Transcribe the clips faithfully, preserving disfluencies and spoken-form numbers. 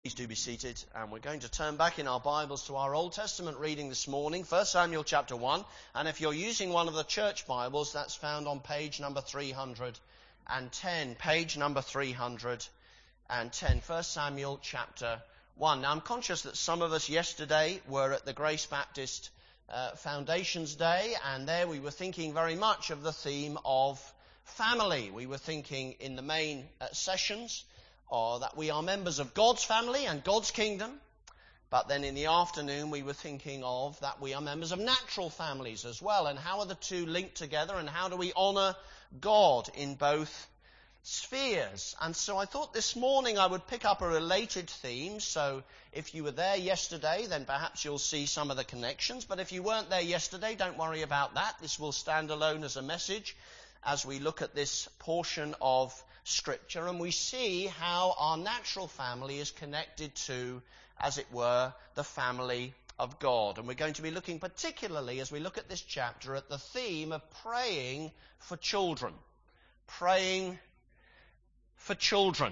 Please do be seated, and we're going to turn back in our Bibles to our Old Testament reading this morning, First Samuel chapter one, and if you're using one of the church Bibles, that's found on page number three hundred ten, page number three hundred ten, First Samuel chapter one. Now I'm conscious that some of us yesterday were at the Grace Baptist uh, Foundations Day, and there we were thinking very much of the theme of family. We were thinking in the main uh, sessions or that we are members of God's family and God's kingdom. But then in the afternoon we were thinking of that we are members of natural families as well, and how are the two linked together, and how do we honour God in both spheres. And so I thought this morning I would pick up a related theme. So if you were there yesterday, then perhaps you'll see some of the connections. But if you weren't there yesterday, don't worry about that. This will stand alone as a message as we look at this portion of Scripture, and we see how our natural family is connected to, as it were, the family of God. And we're going to be looking particularly, as we look at this chapter, at the theme of praying for children. Praying for children.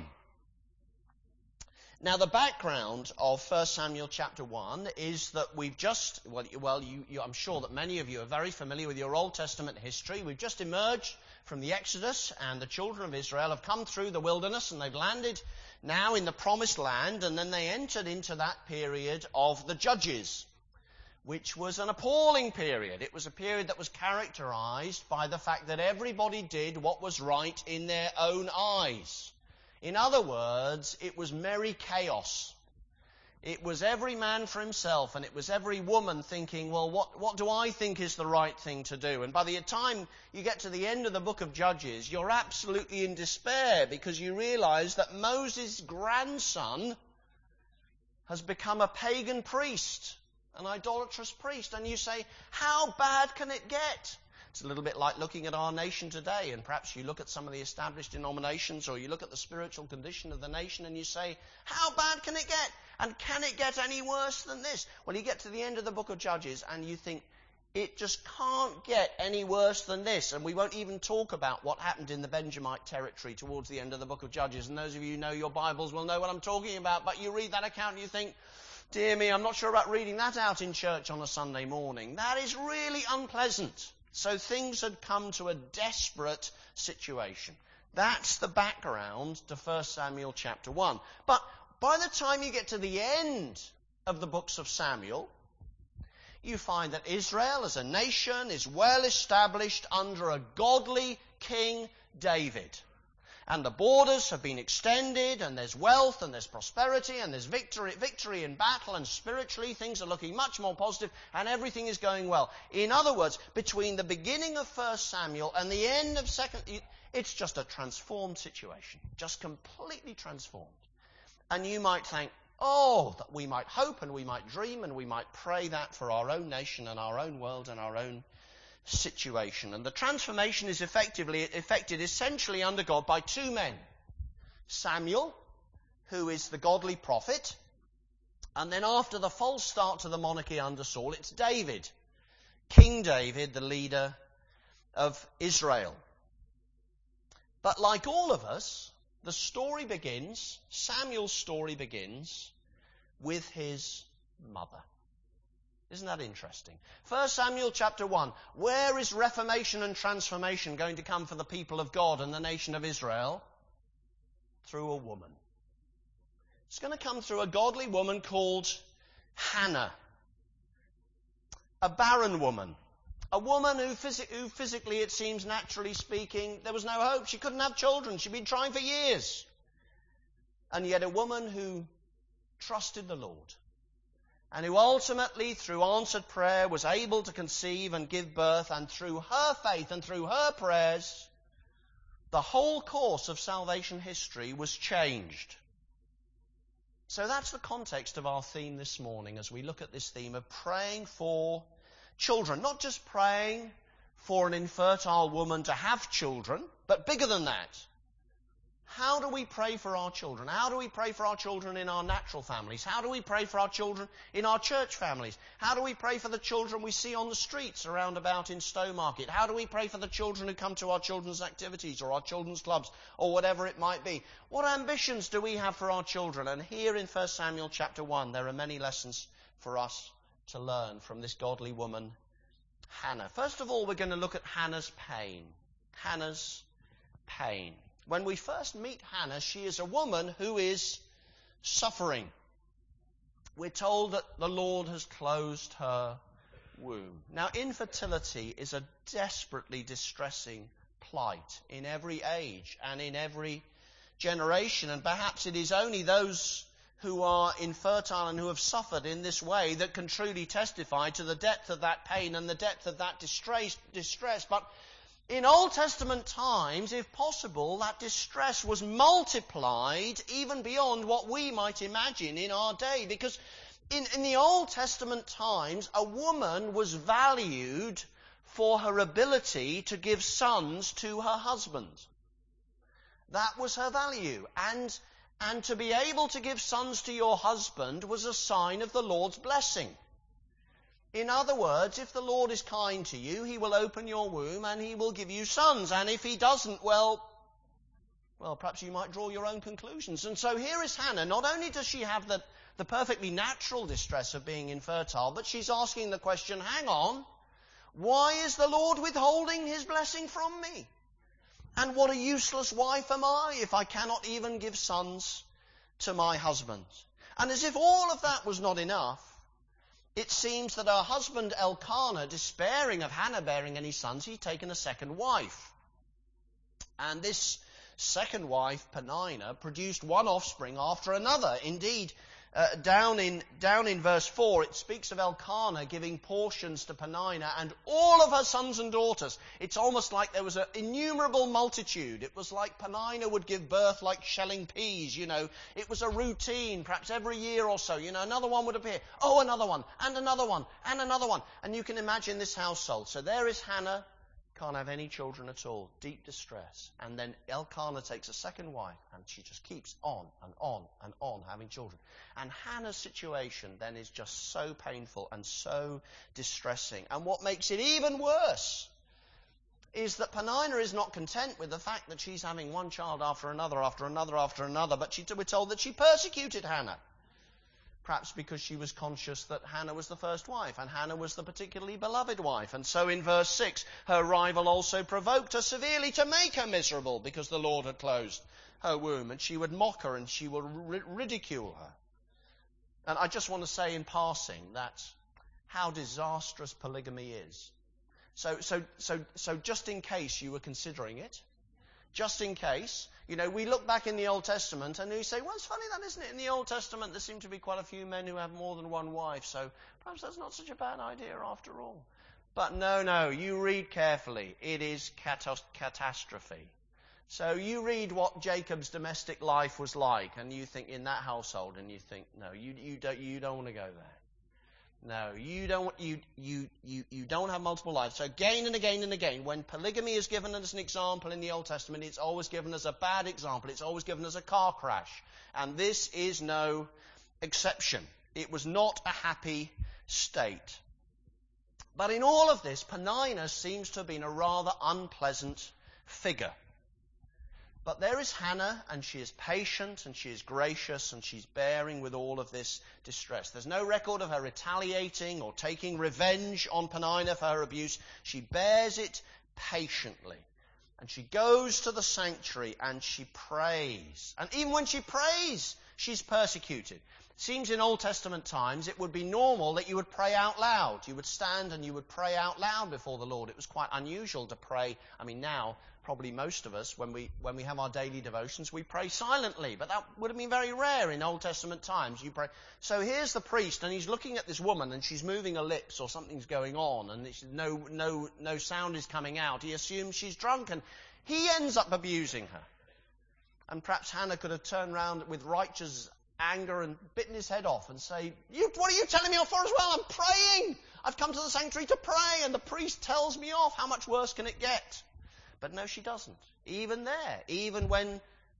Now, the background of First Samuel chapter one is that we've just, well, well you, you, I'm sure that many of you are very familiar with your Old Testament history. We've just emerged from the Exodus, and the children of Israel have come through the wilderness, and they've landed now in the promised land, and then they entered into that period of the Judges, which was an appalling period. It was a period that was characterized by the fact that everybody did what was right in their own eyes. In other words, it was merry chaos. It was every man for himself, and it was every woman thinking, well, what, what do I think is the right thing to do? And by the time you get to the end of the book of Judges, you're absolutely in despair, because you realize that Moses' grandson has become a pagan priest, an idolatrous priest. And you say, how bad can it get? It's a little bit like looking at our nation today, and perhaps you look at some of the established denominations, or you look at the spiritual condition of the nation, and you say, how bad can it get? And can it get any worse than this? Well, you get to the end of the book of Judges, and you think, it just can't get any worse than this. And we won't even talk about what happened in the Benjamite territory towards the end of the book of Judges. And those of you who know your Bibles will know what I'm talking about. But you read that account and you think, dear me, I'm not sure about reading that out in church on a Sunday morning. That is really unpleasant. So things had come to a desperate situation. That's the background to First Samuel chapter one. But by the time you get to the end of the books of Samuel, you find that Israel as a nation is well established under a godly King David. And the borders have been extended, and there's wealth, and there's prosperity, and there's victory, victory in battle, and spiritually things are looking much more positive, and everything is going well. In other words, between the beginning of First Samuel and the end of Second, it's just a transformed situation, just completely transformed. And you might think, oh, that we might hope, and we might dream, and we might pray that for our own nation and our own world and our own situation. And the transformation is effectively effected essentially under God by two men. Samuel, who is the godly prophet, and then after the false start to the monarchy under Saul, it's David, King David, the leader of Israel. But like all of us, the story begins, Samuel's story begins with his mother. Isn't that interesting? First Samuel chapter one. Where is reformation and transformation going to come for the people of God and the nation of Israel? Through a woman. It's going to come through a godly woman called Hannah. A barren woman. A woman who, phys- who physically, it seems, naturally speaking, there was no hope. She couldn't have children. She'd been trying for years. And yet a woman who trusted the Lord, and who ultimately, through answered prayer, was able to conceive and give birth, and through her faith and through her prayers, the whole course of salvation history was changed. So that's the context of our theme this morning as we look at this theme of praying for children. Not just praying for an infertile woman to have children, but bigger than that, How do we pray for our children? How do we pray for our children in our natural families? How do we pray for our children in our church families? How do we pray for the children we see on the streets around about in Stowmarket? How do we pray for the children who come to our children's activities or our children's clubs or whatever it might be? What ambitions do we have for our children? And here in First Samuel chapter one, there are many lessons for us to learn from this godly woman, Hannah. First of all, we're going to look at Hannah's pain. Hannah's pain. When we first meet Hannah, she is a woman who is suffering. We're told that the Lord has closed her womb. Now, infertility is a desperately distressing plight in every age and in every generation. And perhaps it is only those who are infertile and who have suffered in this way that can truly testify to the depth of that pain and the depth of that distress. distress. But in Old Testament times, if possible, that distress was multiplied even beyond what we might imagine in our day. Because in, in the Old Testament times, a woman was valued for her ability to give sons to her husband. That was her value. And, and to be able to give sons to your husband was a sign of the Lord's blessing. In other words, if the Lord is kind to you, he will open your womb and he will give you sons. And if he doesn't, well, well, perhaps you might draw your own conclusions. And so here is Hannah. Not only does she have the, the perfectly natural distress of being infertile, but she's asking the question, hang on, why is the Lord withholding his blessing from me? And what a useless wife am I if I cannot even give sons to my husband? And as if all of that was not enough, it seems that her husband Elkanah, despairing of Hannah bearing any sons, he'd taken a second wife. And this second wife, Peninnah, produced one offspring after another. Indeed, uh, down in down in verse four, it speaks of Elkanah giving portions to Peninnah and all of her sons and daughters. It's almost like there was an innumerable multitude. It was like Peninnah would give birth like shelling peas, you know. It was a routine, perhaps every year or so. You know, another one would appear. Oh, another one, and another one, and another one. And you can imagine this household. So there is Hannah, can't have any children at all, deep distress. And then Elkanah takes a second wife, and she just keeps on and on and on having children. And Hannah's situation then is just so painful and so distressing. And what makes it even worse is that Peninnah is not content with the fact that she's having one child after another, after another, after another, but she, we're told that she persecuted Hannah. Perhaps because she was conscious that Hannah was the first wife, and Hannah was the particularly beloved wife. And so in verse six, her rival also provoked her severely to make her miserable, because the Lord had closed her womb, and she would mock her and she would ri- ridicule her. And I just want to say in passing that how disastrous polygamy is. So, so, so, so just in case you were considering it, just in case, you know, we look back in the Old Testament and we say, well, it's funny that, isn't it? In the Old Testament, there seem to be quite a few men who have more than one wife, so perhaps that's not such a bad idea after all. But no, no, you read carefully. It is catos- catastrophe. So you read what Jacob's domestic life was like, and you think in that household, and you think, no, you you don't you don't want to go there. No, you don't you you you you don't have multiple lives. So again and again and again, when polygamy is given as an example in the Old Testament, it's always given as a bad example. It's always given as a car crash, and this is no exception. It was not a happy state. But in all of this, Peninnah seems to have been a rather unpleasant figure. But there is Hannah, and she is patient, and she is gracious, and she's bearing with all of this distress. There's no record of her retaliating or taking revenge on Peninnah for her abuse. She bears it patiently. And she goes to the sanctuary and she prays. And even when she prays, she's persecuted. It seems in Old Testament times it would be normal that you would pray out loud. You would stand and you would pray out loud before the Lord. It was quite unusual to pray. I mean, now, probably most of us, when we when we have our daily devotions, we pray silently. But that would have been very rare in Old Testament times. You pray. So here's the priest, and he's looking at this woman, and she's moving her lips, or something's going on, and it's, no no no sound is coming out. He assumes she's drunk, and he ends up abusing her. And perhaps Hannah could have turned round with righteous anger and bitten his head off and say, you, what are you telling me off for as well? I'm praying. I've come to the sanctuary to pray, and the priest tells me off. How much worse can it get? But no, she doesn't. Even there, even when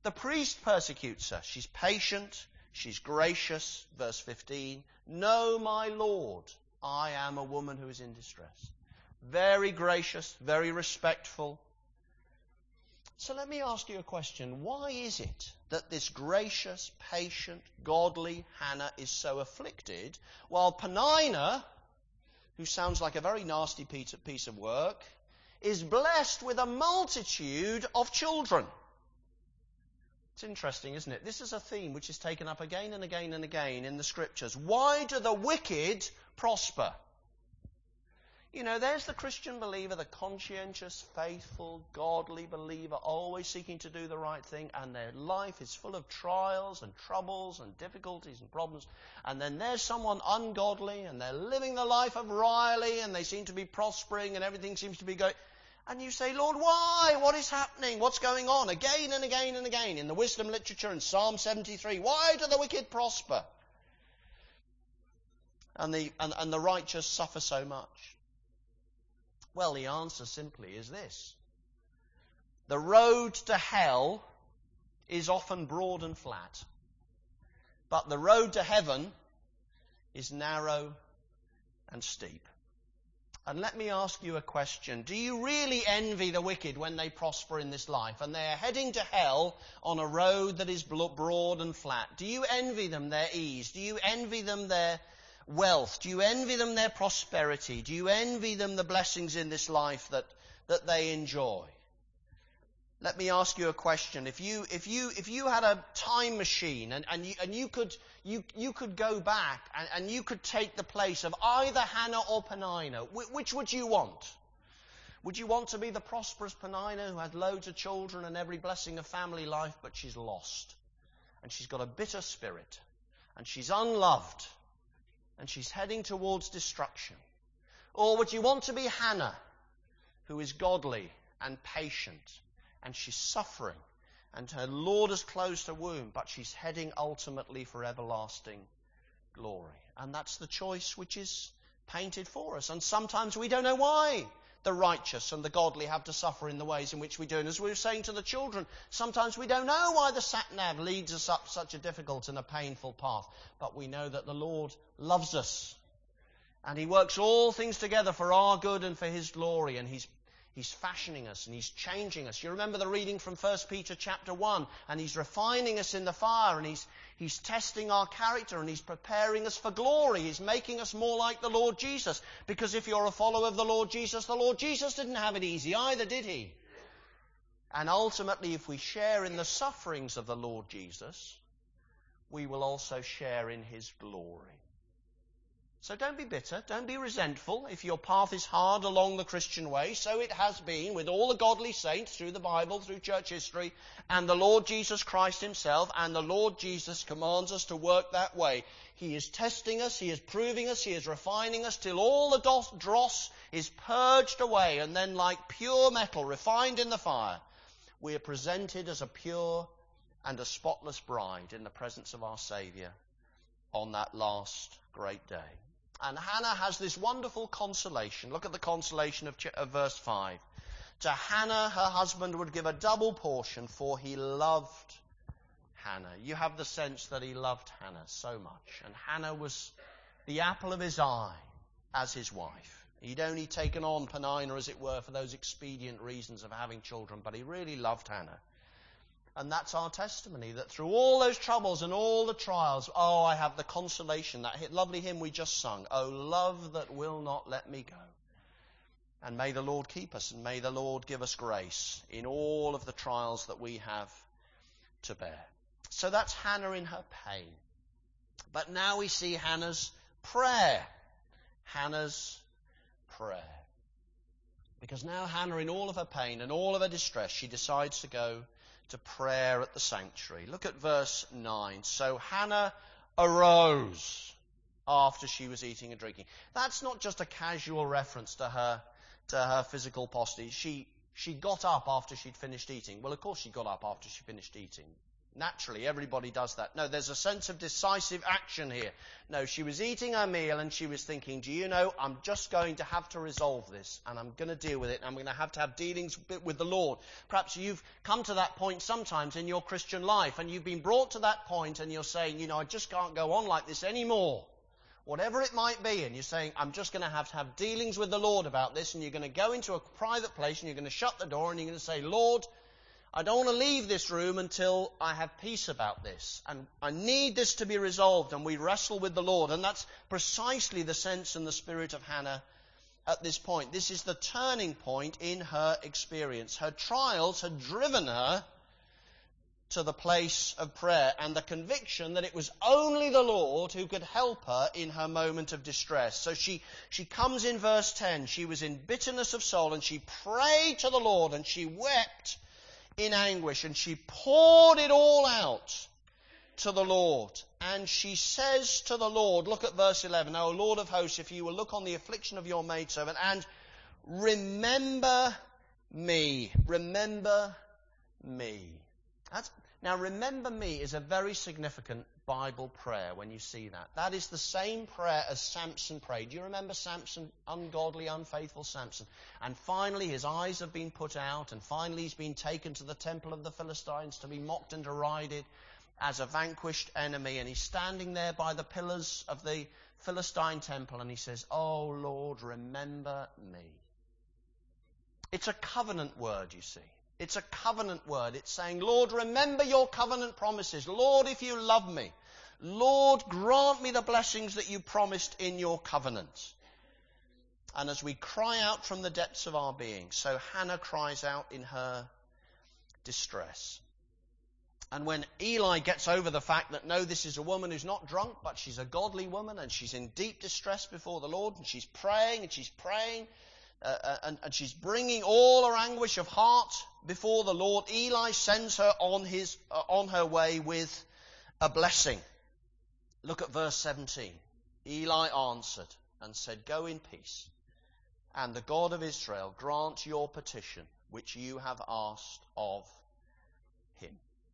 The priest persecutes her. She's patient. She's gracious. Verse fifteen. No, my Lord, I am a woman who is in distress. Very gracious, very respectful. So let me ask you a question. Why is it that this gracious, patient, godly Hannah is so afflicted, while Peninnah, who sounds like a very nasty piece of work, is blessed with a multitude of children? It's interesting, isn't it? This is a theme which is taken up again and again and again in the Scriptures. Why do the wicked prosper? You know, there's the Christian believer, the conscientious, faithful, godly believer, always seeking to do the right thing, and their life is full of trials and troubles and difficulties and problems. And then there's someone ungodly, and they're living the life of Riley, and they seem to be prospering, and everything seems to be going... And you say, Lord, why? What is happening? What's going on? Again and again and again in the wisdom literature in Psalm seventy-three. Why do the wicked prosper? And the, and, and the righteous suffer so much? Well, the answer simply is this. The road to hell is often broad and flat. But the road to heaven is narrow and steep. And let me ask you a question. Do you really envy the wicked when they prosper in this life and they're heading to hell on a road that is broad and flat? Do you envy them their ease? Do you envy them their wealth? Do you envy them their prosperity? Do you envy them the blessings in this life that, that they enjoy? Let me ask you a question. If you if you if you had a time machine and, and you and you could you you could go back and, and you could take the place of either Hannah or Peninnah, which would you want? Would you want to be the prosperous Peninnah who had loads of children and every blessing of family life, but she's lost and she's got a bitter spirit and she's unloved and she's heading towards destruction? Or would you want to be Hannah, who is godly and patient, and she's suffering, and her Lord has closed her womb, but she's heading ultimately for everlasting glory? And that's the choice which is painted for us. And sometimes we don't know why the righteous and the godly have to suffer in the ways in which we do. And as we were saying to the children, sometimes we don't know why the sat-nav leads us up such a difficult and a painful path. But we know that the Lord loves us. And he works all things together for our good and for his glory. And he's He's fashioning us and he's changing us. You remember the reading from First Peter chapter one, and he's refining us in the fire, and he's he's testing our character, and he's preparing us for glory. He's making us more like the Lord Jesus. Because if you're a follower of the Lord Jesus, the Lord Jesus didn't have it easy either, did he? And ultimately, if we share in the sufferings of the Lord Jesus, we will also share in his glory. So don't be bitter, don't be resentful if your path is hard along the Christian way. So it has been with all the godly saints through the Bible, through church history, and the Lord Jesus Christ himself, and the Lord Jesus commands us to work that way. He is testing us, he is proving us, he is refining us till all the dos- dross is purged away, and then like pure metal refined in the fire, we are presented as a pure and a spotless bride in the presence of our Saviour on that last great day. And Hannah has this wonderful consolation. Look at the consolation of, ch- of verse five. To Hannah, her husband would give a double portion, for he loved Hannah. You have the sense that he loved Hannah so much. And Hannah was the apple of his eye as his wife. He'd only taken on Peninnah, as it were, for those expedient reasons of having children, but he really loved Hannah. And that's our testimony, that through all those troubles and all the trials, oh, I have the consolation, that lovely hymn we just sung, oh, love that will not let me go. And may the Lord keep us, and may the Lord give us grace in all of the trials that we have to bear. So that's Hannah in her pain. But now we see Hannah's prayer. Hannah's prayer. Because now Hannah, in all of her pain and all of her distress, she decides to go to prayer at the sanctuary. Look at verse nine. So Hannah arose after she was eating and drinking. That's not just a casual reference to her to her physical posture. She she got up after she'd finished eating. Well, of course she got up after she finished eating. Naturally, everybody does that. No, there's a sense of decisive action here. No, she was eating her meal and she was thinking, do you know, I'm just going to have to resolve this and I'm going to deal with it. I'm going to have to have dealings with the Lord. Perhaps you've come to that point sometimes in your Christian life and you've been brought to that point and you're saying, you know, I just can't go on like this anymore. Whatever it might be, and you're saying, I'm just going to have to have dealings with the Lord about this, and you're going to go into a private place and you're going to shut the door and you're going to say, Lord, I don't want to leave this room until I have peace about this. And I need this to be resolved. And we wrestle with the Lord. And that's precisely the sense and the spirit of Hannah at this point. This is the turning point in her experience. Her trials had driven her to the place of prayer and the conviction that it was only the Lord who could help her in her moment of distress. So she, she comes in verse ten. She was in bitterness of soul and she prayed to the Lord and she wept in anguish, and she poured it all out to the Lord. And she says to the Lord, look at verse eleven, O Lord of hosts, if you will look on the affliction of your maidservant and remember me. Remember me. That's, now, remember me is a very significant Bible prayer when you see that. That is the same prayer as Samson prayed. Do you remember Samson, ungodly, unfaithful Samson? And finally his eyes have been put out, and finally he's been taken to the temple of the Philistines to be mocked and derided as a vanquished enemy. And he's standing there by the pillars of the Philistine temple and he says, Oh Lord, remember me. It's a covenant word, you see. It's a covenant word. It's saying, Lord, remember your covenant promises. Lord, if you love me, Lord, grant me the blessings that you promised in your covenant. And as we cry out from the depths of our being, so Hannah cries out in her distress. And when Eli gets over the fact that, no, this is a woman who's not drunk, but she's a godly woman and she's in deep distress before the Lord, and she's praying and she's praying, Uh, and, and she's bringing all her anguish of heart before the Lord, Eli sends her on his uh, on her way with a blessing. Look at verse seventeen. Eli answered and said, Go in peace, and the God of Israel grant your petition, which you have asked of him.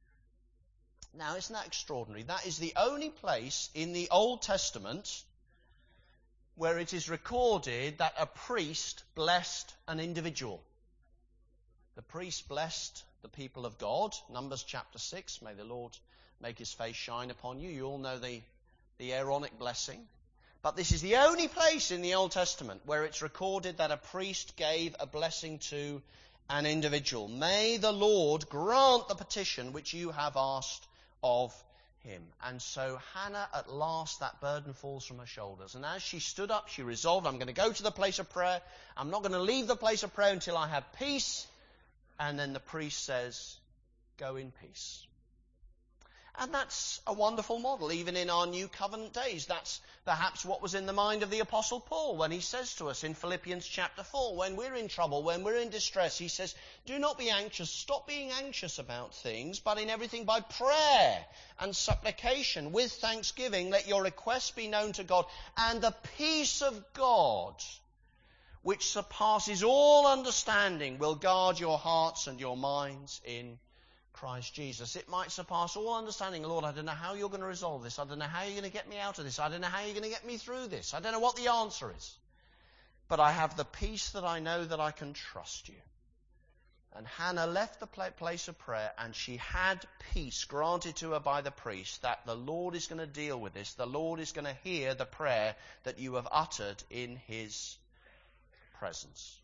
Now, isn't that extraordinary? That is the only place in the Old Testament where it is recorded that a priest blessed an individual. The priest blessed the people of God. Numbers chapter six, may the Lord make his face shine upon you. You all know the, the Aaronic blessing. But this is the only place in the Old Testament where it's recorded that a priest gave a blessing to an individual. May the Lord grant the petition which you have asked of him. And so Hannah, at last, that burden falls from her shoulders. And as she stood up, she resolved, I'm going to go to the place of prayer. I'm not going to leave the place of prayer until I have peace. And then the priest says, go in peace. And that's a wonderful model, even in our new covenant days. That's perhaps what was in the mind of the Apostle Paul when he says to us in Philippians chapter four, when we're in trouble, when we're in distress, he says, do not be anxious, stop being anxious about things, but in everything by prayer and supplication, with thanksgiving, let your requests be known to God, and the peace of God, which surpasses all understanding, will guard your hearts and your minds in Christ Jesus. It might surpass all understanding. Lord, I don't know how you're going to resolve this. I don't know how you're going to get me out of this. I don't know how you're going to get me through this. I don't know what the answer is. But I have the peace that I know that I can trust you. And Hannah left the place of prayer and she had peace granted to her by the priest that the Lord is going to deal with this. The Lord is going to hear the prayer that you have uttered in his presence.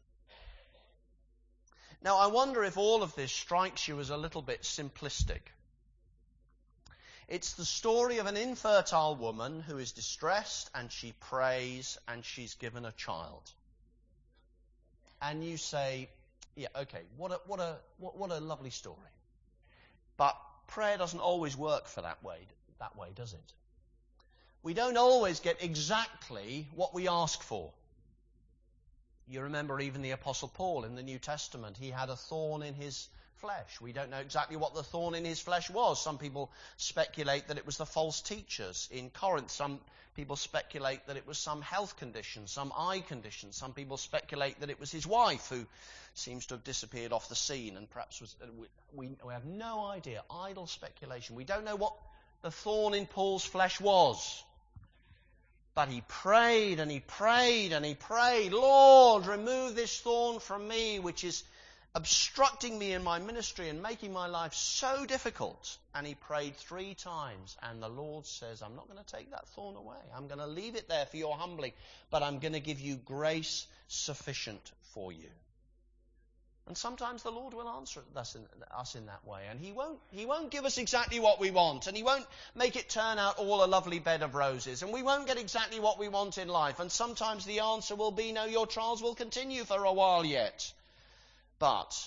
Now, I wonder if all of this strikes you as a little bit simplistic. It's the story of an infertile woman who is distressed and she prays and she's given a child. And you say, yeah, okay, what a, what a, what, what a lovely story. But prayer doesn't always work for that way, that way, does it? We don't always get exactly what we ask for. You remember even the Apostle Paul in the New Testament. He had a thorn in his flesh. We don't know exactly what the thorn in his flesh was. Some people speculate that it was the false teachers in Corinth. Some people speculate that it was some health condition, some eye condition. Some people speculate that it was his wife who seems to have disappeared off the scene and perhaps was... We, we have no idea. Idle speculation. We don't know what the thorn in Paul's flesh was. But he prayed and he prayed and he prayed, Lord, remove this thorn from me, which is obstructing me in my ministry and making my life so difficult. And he prayed three times, and the Lord says, I'm not going to take that thorn away. I'm going to leave it there for your humbling, but I'm going to give you grace sufficient for you. And sometimes the Lord will answer us in, us in that way, and he won't, he won't give us exactly what we want, and he won't make it turn out all a lovely bed of roses, and we won't get exactly what we want in life. And sometimes the answer will be, no, your trials will continue for a while yet. But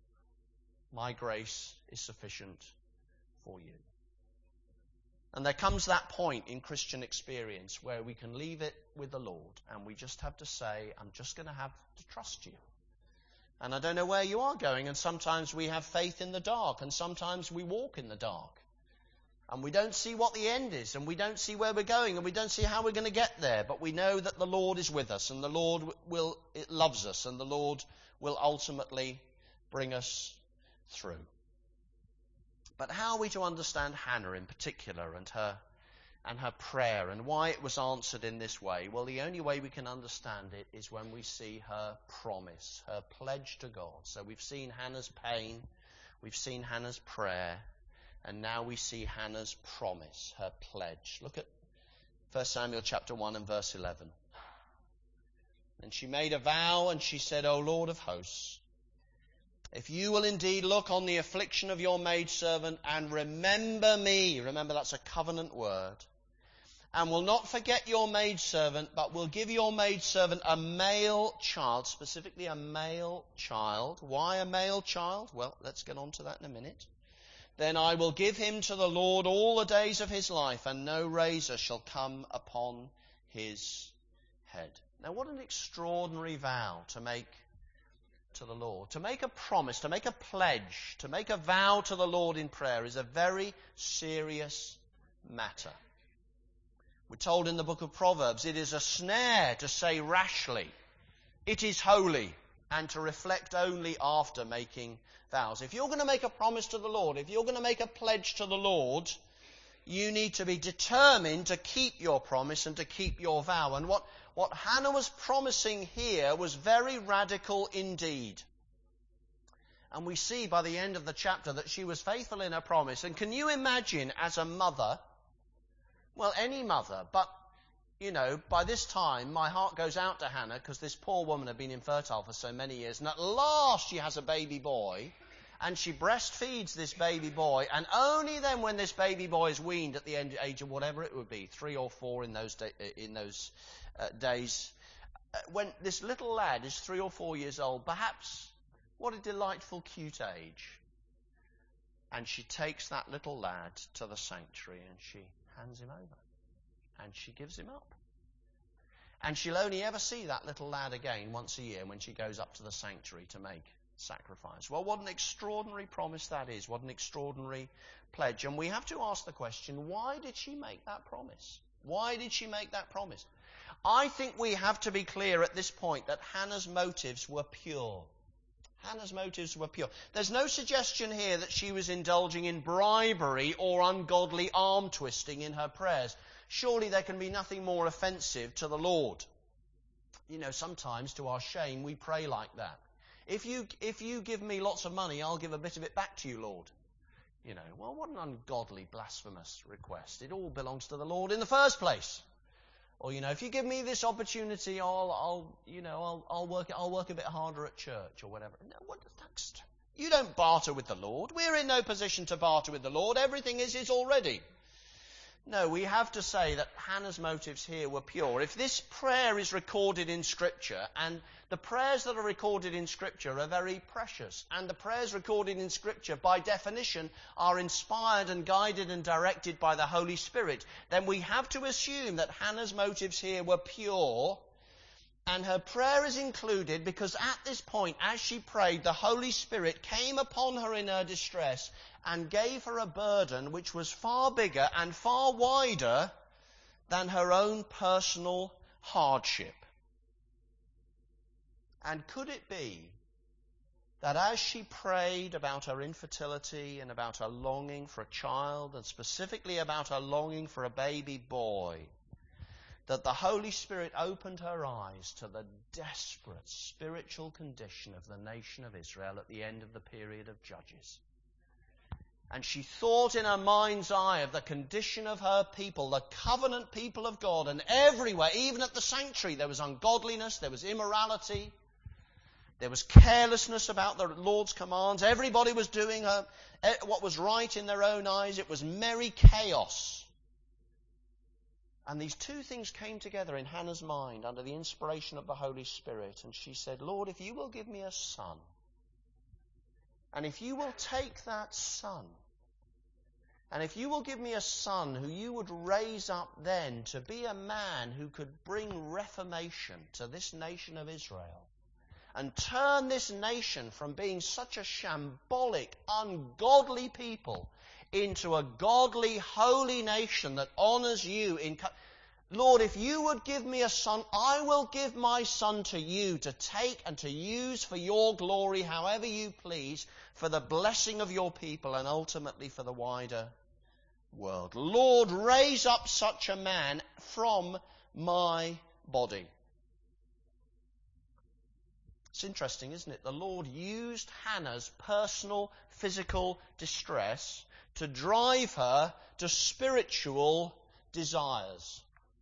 my grace is sufficient for you. And there comes that point in Christian experience where we can leave it with the Lord and we just have to say, I'm just going to have to trust you. And I don't know where you are going, and sometimes we have faith in the dark, and sometimes we walk in the dark. And we don't see what the end is, and we don't see where we're going, and we don't see how we're going to get there. But we know that the Lord is with us, and the Lord will it loves us, and the Lord will ultimately bring us through. But how are we to understand Hannah in particular, and her and her prayer, and why it was answered in this way? Well, the only way we can understand it is when we see her promise, her pledge to God. So we've seen Hannah's pain, we've seen Hannah's prayer, and now we see Hannah's promise, her pledge. Look at First Samuel chapter one and verse eleven. And she made a vow, and she said, O Lord of hosts, if you will indeed look on the affliction of your maidservant and remember me, remember that's a covenant word, and will not forget your maidservant, but will give your maidservant a male child, specifically a male child. Why a male child? Well, let's get on to that in a minute. Then I will give him to the Lord all the days of his life, and no razor shall come upon his head. Now, what an extraordinary vow to make to the Lord. To make a promise, to make a pledge, to make a vow to the Lord in prayer is a very serious matter. We're told in the book of Proverbs, it is a snare to say rashly, it is holy, and to reflect only after making vows. If you're going to make a promise to the Lord, if you're going to make a pledge to the Lord, you need to be determined to keep your promise and to keep your vow. And what, what Hannah was promising here was very radical indeed. And we see by the end of the chapter that she was faithful in her promise. And can you imagine as a mother, well, any mother, but, you know, by this time my heart goes out to Hannah because this poor woman had been infertile for so many years. And at last she has a baby boy. And she breastfeeds this baby boy, and only then, when this baby boy is weaned at the end, age of whatever it would be, three or four in those da- in those uh, days, uh, when this little lad is three or four years old, perhaps what a delightful, cute age. And she takes that little lad to the sanctuary and she hands him over, and she gives him up. And she'll only ever see that little lad again once a year when she goes up to the sanctuary to make sacrifice. Well, what an extraordinary promise that is. What an extraordinary pledge. And we have to ask the question, why did she make that promise? Why did she make that promise? I think we have to be clear at this point that Hannah's motives were pure. Hannah's motives were pure. There's no suggestion here that she was indulging in bribery or ungodly arm twisting in her prayers. Surely there can be nothing more offensive to the Lord. You know, sometimes to our shame we pray like that. If you if you give me lots of money, I'll give a bit of it back to you, Lord. You know, well, what an ungodly, blasphemous request. It all belongs to the Lord in the first place. Or, you know, if you give me this opportunity, I'll, I'll you know, I'll, I'll work I'll work a bit harder at church or whatever. No, what that's, you don't barter with the Lord. We're in no position to barter with the Lord. Everything is his already. No, we have to say that Hannah's motives here were pure. If this prayer is recorded in Scripture, and the prayers that are recorded in Scripture are very precious, and the prayers recorded in Scripture, by definition, are inspired and guided and directed by the Holy Spirit, then we have to assume that Hannah's motives here were pure, And her prayer is included because at this point, as she prayed, the Holy Spirit came upon her in her distress and gave her a burden which was far bigger and far wider than her own personal hardship. And could it be that as she prayed about her infertility and about her longing for a child, and specifically about her longing for a baby boy, that the Holy Spirit opened her eyes to the desperate spiritual condition of the nation of Israel at the end of the period of Judges? And she thought in her mind's eye of the condition of her people, the covenant people of God, and everywhere, even at the sanctuary, there was ungodliness, there was immorality, there was carelessness about the Lord's commands. Everybody was doing her, what was right in their own eyes. It was merry chaos. And these two things came together in Hannah's mind under the inspiration of the Holy Spirit. And she said, Lord, if you will give me a son, and if you will take that son, and if you will give me a son who you would raise up then to be a man who could bring reformation to this nation of Israel, and turn this nation from being such a shambolic, ungodly people into a godly, holy nation that honors you. In co- Lord, if you would give me a son, I will give my son to you to take and to use for your glory however you please, for the blessing of your people and ultimately for the wider world. Lord, raise up such a man from my body. It's interesting, isn't it? The Lord used Hannah's personal, physical distress to drive her to spiritual desires.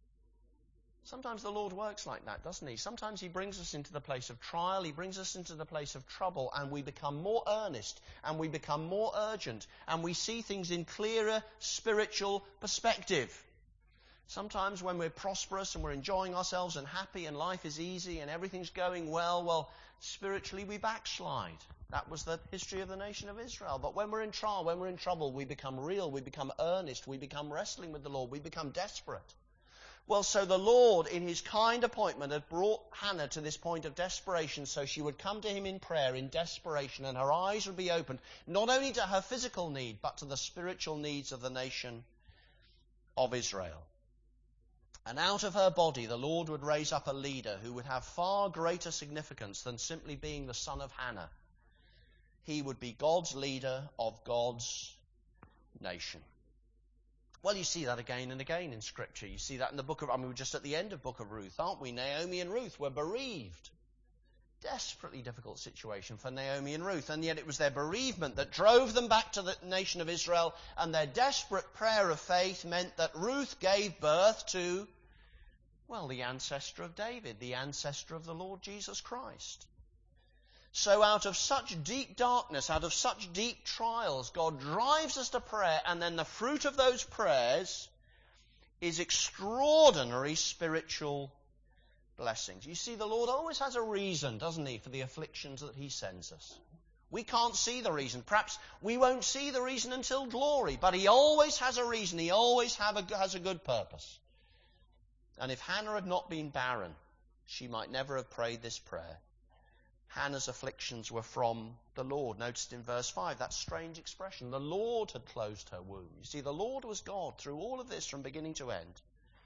Sometimes the Lord works like that, doesn't he? Sometimes he brings us into the place of trial, he brings us into the place of trouble, and we become more earnest, and we become more urgent, and we see things in clearer spiritual perspective. Sometimes when we're prosperous and we're enjoying ourselves and happy and life is easy and everything's going well, well, spiritually we backslide. That was the history of the nation of Israel. But when we're in trial, when we're in trouble, we become real, we become earnest, we become wrestling with the Lord, we become desperate. Well, so the Lord, in his kind appointment, had brought Hannah to this point of desperation, so she would come to him in prayer in desperation, and her eyes would be opened, not only to her physical need, but to the spiritual needs of the nation of Israel. And out of her body, the Lord would raise up a leader who would have far greater significance than simply being the son of Hannah. He would be God's leader of God's nation. Well, you see that again and again in Scripture. You see that in the book of, I mean, we're just at the end of book of Ruth, aren't we? Naomi and Ruth were bereaved. Desperately difficult situation for Naomi and Ruth. And yet it was their bereavement that drove them back to the nation of Israel. And their desperate prayer of faith meant that Ruth gave birth to, well, the ancestor of David, the ancestor of the Lord Jesus Christ. So out of such deep darkness, out of such deep trials, God drives us to prayer, and then the fruit of those prayers is extraordinary spiritual blessings. You see, the Lord always has a reason, doesn't he, for the afflictions that he sends us. We can't see the reason. Perhaps we won't see the reason until glory, but he always has a reason. He always have a, has a good purpose. And if Hannah had not been barren, she might never have prayed this prayer. Hannah's afflictions were from the Lord. Notice in verse five, that strange expression. The Lord had closed her womb. You see, the Lord was God through all of this from beginning to end.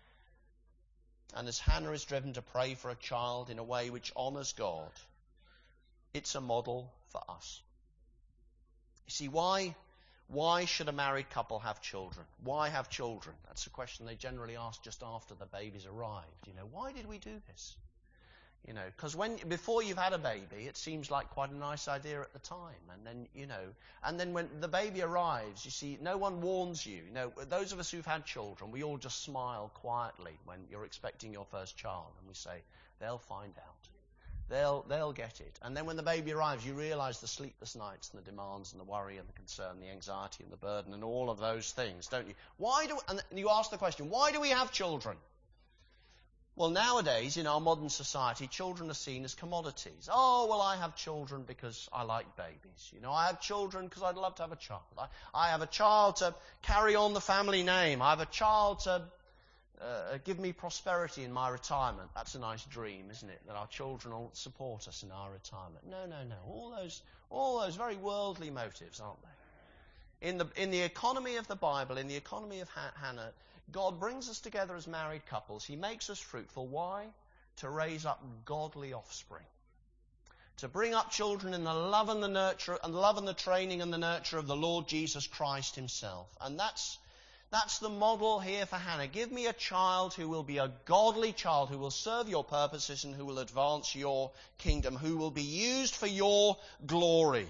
And as Hannah is driven to pray for a child in a way which honours God, it's a model for us. You see, why, why should a married couple have children? Why have children? That's a question they generally ask just after the baby's arrived. You know, why did we do this? You know, because when before you've had a baby, it seems like quite a nice idea at the time, and then you know, and then when the baby arrives, you see, no one warns you. You know, those of us who've had children, we all just smile quietly when you're expecting your first child, and we say, they'll find out, they'll they'll get it. And then when the baby arrives, you realise the sleepless nights and the demands and the worry and the concern, the anxiety and the burden and all of those things, don't you? Why do? And you ask the question, why do we have children? Well, nowadays, in our modern society, children are seen as commodities. Oh, well, I have children because I like babies. You know, I have children because I'd love to have a child. I, I have a child to carry on the family name. I have a child to uh, give me prosperity in my retirement. That's a nice dream, isn't it? That our children will support us in our retirement. No, no, no. All those, all those very worldly motives, aren't they? In the in the economy of the Bible, in the economy of ha- Hannah, God brings us together as married couples. He makes us fruitful. Why? To raise up godly offspring. To bring up children in the love and the nurture, and love and the training and the nurture of the Lord Jesus Christ himself. And that's that's the model here for Hannah. Give me a child who will be a godly child, who will serve your purposes and who will advance your kingdom, who will be used for your glory.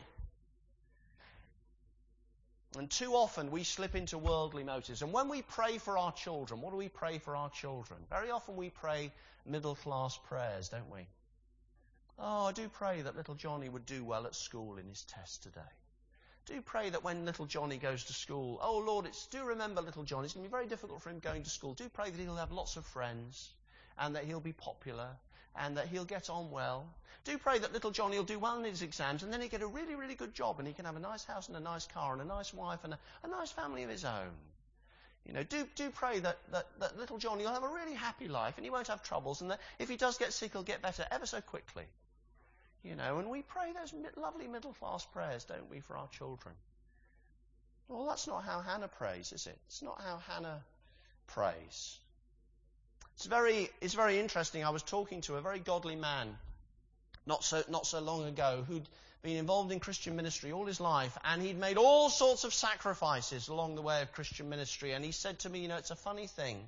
And too often we slip into worldly motives. And when we pray for our children, what do we pray for our children? Very often we pray middle-class prayers, don't we? Oh, I do pray that little Johnny would do well at school in his test today. Do pray that when little Johnny goes to school, oh Lord, it's, do remember little Johnny, it's going to be very difficult for him going to school. Do pray that he'll have lots of friends and that he'll be popular and that he'll get on well. Do pray that little Johnny will do well in his exams and then he'll get a really, really good job and he can have a nice house and a nice car and a nice wife and a, a nice family of his own. You know, do do pray that, that, that little Johnny will have a really happy life and he won't have troubles and that if he does get sick, he'll get better ever so quickly. You know, and we pray those lovely middle-class prayers, don't we, for our children? Well, that's not how Hannah prays, is it? It's not how Hannah prays. It's very, it's very interesting. I was talking to a very godly man not so not so long ago who'd been involved in Christian ministry all his life, and he'd made all sorts of sacrifices along the way of Christian ministry. And he said to me, you know, it's a funny thing.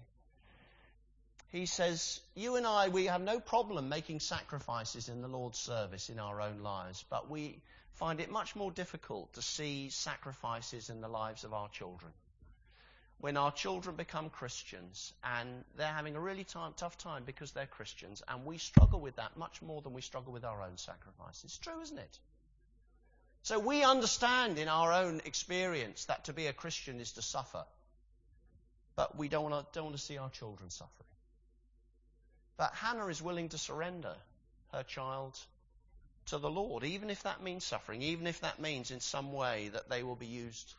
He says, you and I, we have no problem making sacrifices in the Lord's service in our own lives, but we find it much more difficult to see sacrifices in the lives of our children. When our children become Christians and they're having a really time, tough time because they're Christians, and we struggle with that much more than we struggle with our own sacrifices. It's true, isn't it? So we understand in our own experience that to be a Christian is to suffer, but we don't want to, don't want to see our children suffering. But Hannah is willing to surrender her child to the Lord, even if that means suffering, even if that means in some way that they will be used,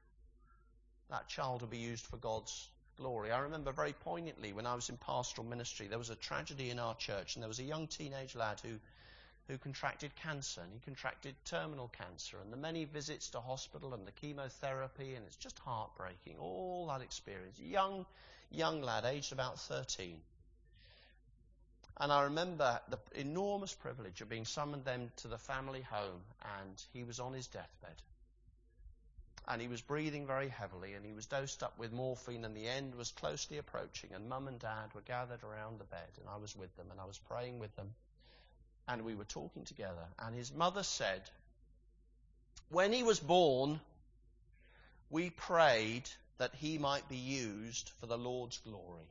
that child will be used for God's glory. I remember very poignantly when I was in pastoral ministry, there was a tragedy in our church, and there was a young teenage lad who, who contracted cancer, and he contracted terminal cancer, and the many visits to hospital and the chemotherapy, and it's just heartbreaking, all that experience. Young, young lad, aged about thirteen. And I remember the enormous privilege of being summoned then to the family home, and he was on his deathbed. And he was breathing very heavily, and he was dosed up with morphine, and the end was closely approaching, and Mum and Dad were gathered around the bed, and I was with them, and I was praying with them, and we were talking together. And his mother said, when he was born, we prayed that he might be used for the Lord's glory.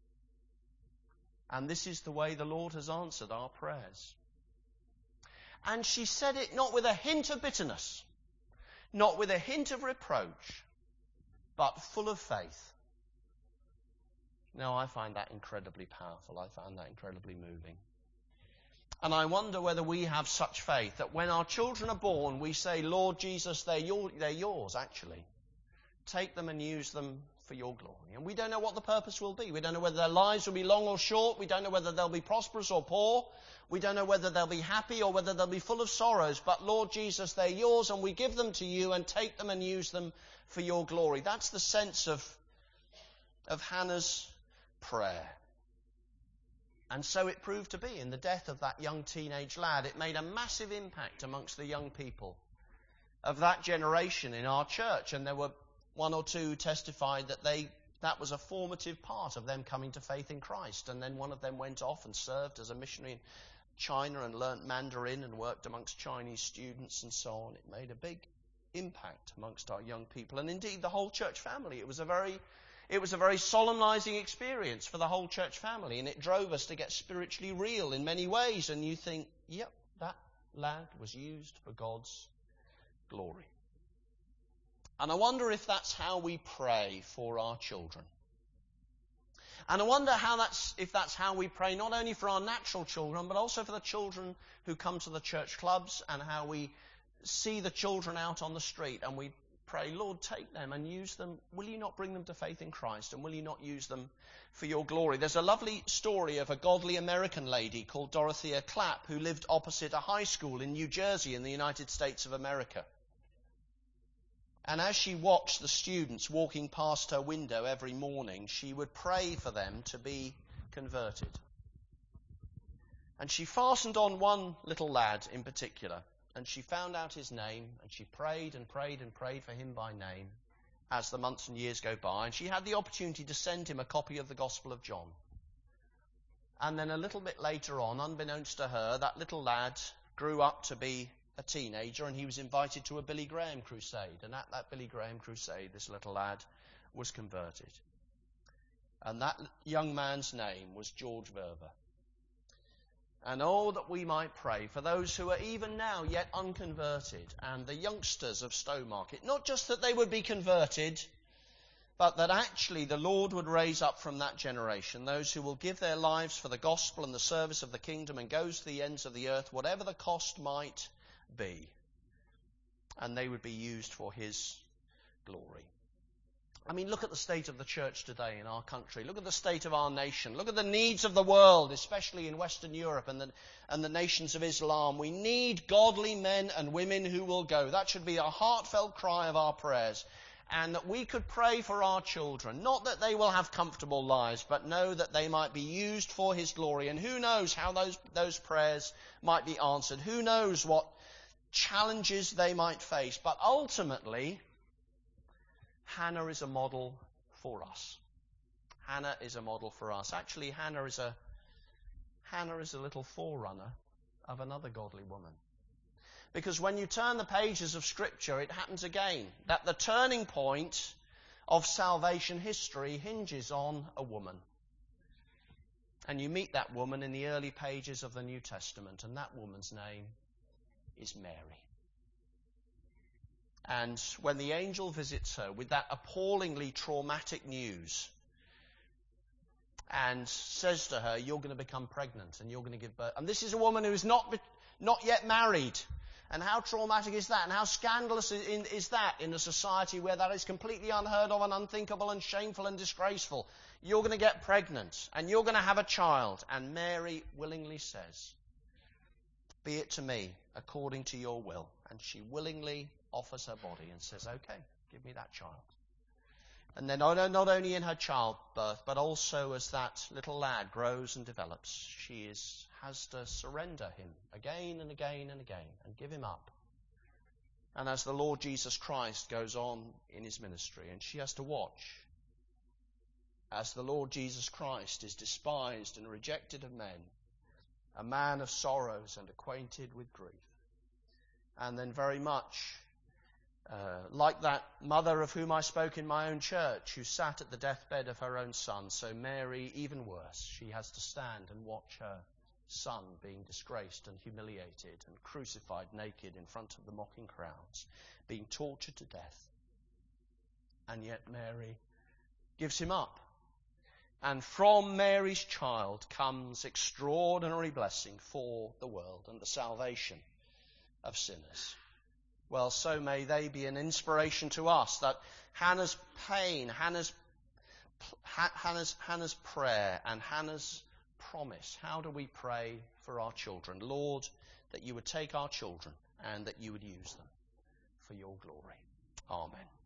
And this is the way the Lord has answered our prayers. And she said it not with a hint of bitterness, not with a hint of reproach, but full of faith. Now, I find that incredibly powerful. I find that incredibly moving. And I wonder whether we have such faith that when our children are born, we say, Lord Jesus, they're, your, they're yours, actually. Take them and use them for your glory. And we don't know what the purpose will be. We don't know whether their lives will be long or short. We don't know whether they'll be prosperous or poor. We don't know whether they'll be happy or whether they'll be full of sorrows. But Lord Jesus, they're yours, and we give them to you and take them and use them for your glory. That's the sense of, of Hannah's prayer. And so it proved to be in the death of that young teenage lad. It made a massive impact amongst the young people of that generation in our church. And there were one or two testified that they that was a formative part of them coming to faith in Christ. And then one of them went off and served as a missionary in China and learnt Mandarin and worked amongst Chinese students and so on. It made a big impact amongst our young people, and indeed the whole church family. It was a very it was a very solemnizing experience for the whole church family, and it drove us to get spiritually real in many ways. And you think, yep, that lad was used for God's glory. And I wonder if that's how we pray for our children. And I wonder how that's if that's how we pray not only for our natural children, but also for the children who come to the church clubs, and how we see the children out on the street and we pray, Lord, take them and use them. Will you not bring them to faith in Christ, and will you not use them for your glory? There's a lovely story of a godly American lady called Dorothea Clapp who lived opposite a high school in New Jersey in the United States of America. And as she watched the students walking past her window every morning, she would pray for them to be converted. And she fastened on one little lad in particular, and she found out his name, and she prayed and prayed and prayed for him by name as the months and years go by, and she had the opportunity to send him a copy of the Gospel of John. And then a little bit later on, unbeknownst to her, that little lad grew up to be a teenager, and he was invited to a Billy Graham crusade. And at that Billy Graham crusade, this little lad was converted. And that young man's name was George Verver. And oh, that we might pray for those who are even now yet unconverted, and the youngsters of Stowmarket. Not just that they would be converted, but that actually the Lord would raise up from that generation those who will give their lives for the gospel and the service of the kingdom and go to the ends of the earth, whatever the cost might be. And they would be used for his glory. I mean, look at the state of the church today in our country. Look at the state of our nation. Look at the needs of the world, especially in Western Europe and the, and the nations of Islam. We need godly men and women who will go. That should be a heartfelt cry of our prayers. And that we could pray for our children. Not that they will have comfortable lives, but know that they might be used for his glory. And who knows how those, those prayers might be answered. Who knows what challenges they might face. But ultimately, Hannah is a model for us. Hannah is a model for us. Actually, Hannah is a Hannah is a little forerunner of another godly woman. Because when you turn the pages of Scripture, it happens again that the turning point of salvation history hinges on a woman. And you meet that woman in the early pages of the New Testament, and that woman's name is Mary. And when the angel visits her with that appallingly traumatic news and says to her, you're going to become pregnant and you're going to give birth. And this is a woman who is not, not yet married. And how traumatic is that? And how scandalous is that in a society where that is completely unheard of and unthinkable and shameful and disgraceful? You're going to get pregnant and you're going to have a child. And Mary willingly says, be it to me according to your will. And she willingly offers her body and says, okay, give me that child. And then not only in her childbirth, but also as that little lad grows and develops, she is, has to surrender him again and again and again and give him up. And as the Lord Jesus Christ goes on in his ministry, and she has to watch as the Lord Jesus Christ is despised and rejected of men, a man of sorrows and acquainted with grief. And then very much Uh, like that mother of whom I spoke in my own church, who sat at the deathbed of her own son, so Mary, even worse, she has to stand and watch her son being disgraced and humiliated and crucified naked in front of the mocking crowds, being tortured to death. And yet Mary gives him up. And from Mary's child comes extraordinary blessing for the world and the salvation of sinners. Well, so may they be an inspiration to us, that Hannah's pain, Hannah's, Hannah's, Hannah's prayer and Hannah's promise. How do we pray for our children? Lord, that you would take our children and that you would use them for your glory. Amen.